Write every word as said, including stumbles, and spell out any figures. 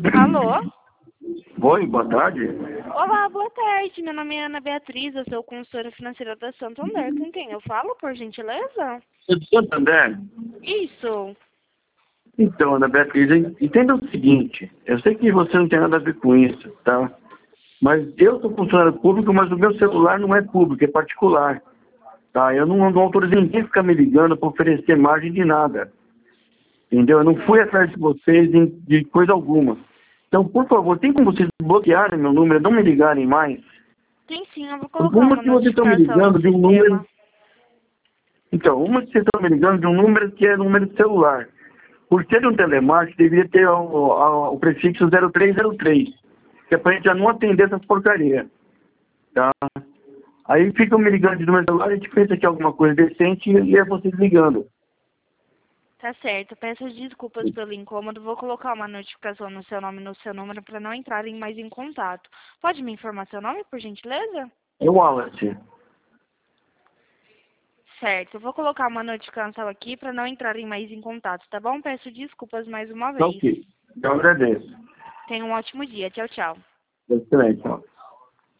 Alô? Oi, boa tarde. Olá, boa tarde. Meu nome é Ana Beatriz, eu sou consultora financeira da Santander. Com quem eu falo, por gentileza? Você é do Santander? Isso. Então, Ana Beatriz, entenda o seguinte, eu sei que você não tem nada a ver com isso, tá? Mas eu sou funcionário público, mas o meu celular não é público, é particular. Tá? Eu não, não autorizei ninguém a ficar me ligando para oferecer margem de nada. Entendeu? Eu não fui atrás de vocês de, de coisa alguma. Então, por favor, tem como vocês bloquearem meu número, não me ligarem mais? Tem sim, eu vou colocar Uma uma que vocês estão me notificação no ligando de um número... sistema. Então, uma que vocês estão me ligando de um número que é número de celular. Por ser um telemarketing, deveria ter o, o, o prefixo zero três zero três, que é pra gente já não atender essas porcarias. Tá? Aí ficam me ligando de número de celular, a gente pensa que é alguma coisa decente e é vocês ligando. Tá certo, peço desculpas pelo incômodo. Vou colocar uma notificação no seu nome e no seu número para não entrarem mais em contato. Pode me informar seu nome, por gentileza? É o Wallace. Certo, eu vou colocar uma notificação aqui para não entrarem mais em contato, tá bom? Peço desculpas mais uma Tá vez. ok. Eu agradeço. Tenha um ótimo dia. Tchau, tchau. Excelente, ó.